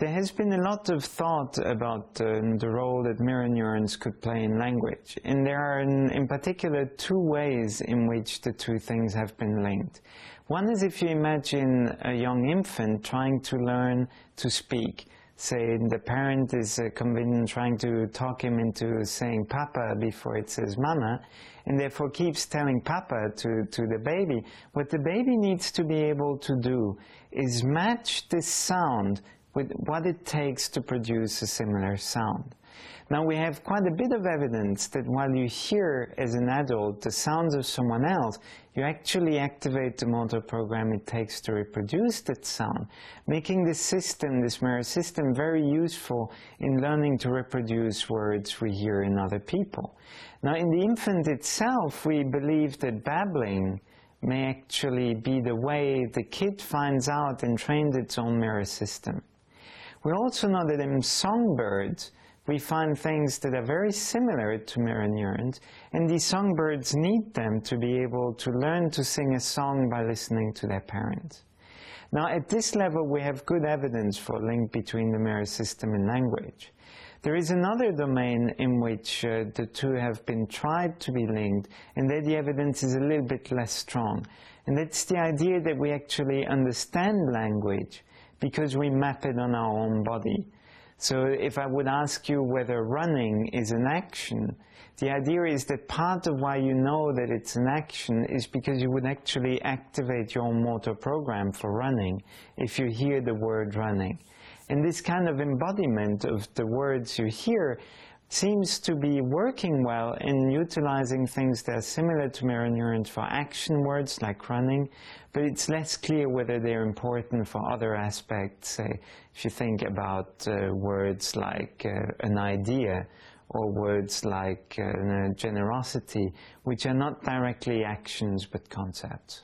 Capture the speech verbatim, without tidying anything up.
There has been a lot of thought about uh, the role that mirror neurons could play in language, and there are in, in particular two ways in which the two things have been linked. One is if you imagine a young infant trying to learn to speak. Say the parent is uh, convinced trying to talk him into saying papa before it says mama, and therefore keeps telling papa to, to the baby. What the baby needs to be able to do is match this sound with what it takes to produce a similar sound. Now we have quite a bit of evidence that while you hear as an adult the sounds of someone else, you actually activate the motor program it takes to reproduce that sound, making this system, this mirror system, very useful in learning to reproduce words we hear in other people. Now in the infant itself, we believe that babbling may actually be the way the kid finds out and trains its own mirror system. We also know that in songbirds, we find things that are very similar to mirror neurons, and these songbirds need them to be able to learn to sing a song by listening to their parents. Now, at this level, we have good evidence for a link between the mirror system and language. There is another domain in which uh, the two have been tried to be linked, and there the evidence is a little bit less strong. And that's the idea that we actually understand language because we map it on our own body. So if I would ask you whether running is an action, the idea is that part of why you know that it's an action is because you would actually activate your own motor program for running if you hear the word running. And this kind of embodiment of the words you hear seems to be working well in utilizing things that are similar to mirror neurons for action words like running, but it's less clear whether they're important for other aspects. Say, if you think about uh, words like uh, an idea or words like uh, generosity, which are not directly actions but concepts.